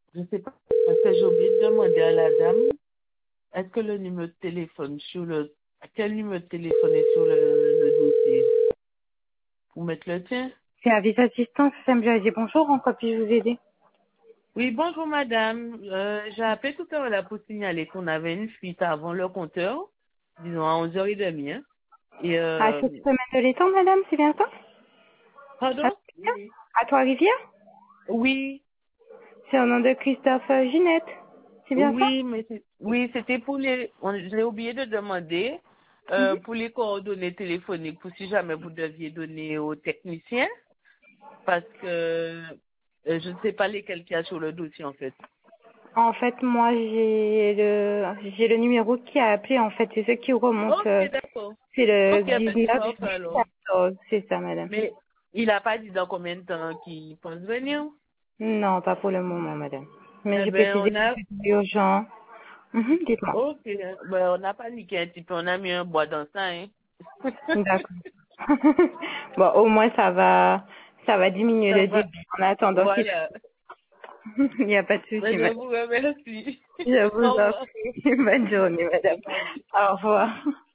Je ne sais pas, parce que j'ai oublié de demander à la dame, est-ce que le numéro de téléphone quel numéro de téléphone est sur le dossier? Pour mettre le tien? Service assistance, Sam Jazzy, bonjour, en quoi puis-je vous aider? Oui, bonjour madame. J'ai appelé tout à l'heure là pour signaler qu'on avait une fuite avant le compteur, disons à 11h30. Hein. Et À cette semaine de l'étang, madame, c'est bien ça? À pardon? Trois-Rivières. À Trois-Rivières? Oui, C'est au nom de Christophe Ginette, c'est bien ça? oui, mais oui, c'était pour je l'ai oublié de demander Mhm. pour les coordonnées téléphoniques, pour si jamais vous deviez donner aux techniciens, parce que je ne sais pas lesquels qu'il y a sur le dossier en fait. En fait, moi, j'ai le numéro qui a appelé, en fait, c'est ce qui remonte, Ok, d'accord. c'est le Ok, ben c'est 19 parfait alors. 14, c'est ça, madame. Mais il n'a pas dit dans combien de temps qu'il pense venir. Non, pas pour le moment, madame. Mais Eh je ben, précisais que c'est urgent. Mhm, dites-moi. ok, ben, on a paniqué un petit peu, on a mis un bois dans ça, hein. D'accord. Bon, au moins ça va diminuer Ça le va, débit en attendant qu'il. voilà. Il n'y a pas de Ben, souci, je madame. vous remercie. Je Au vous en revoir. prie. Bonne journée, madame. Au revoir.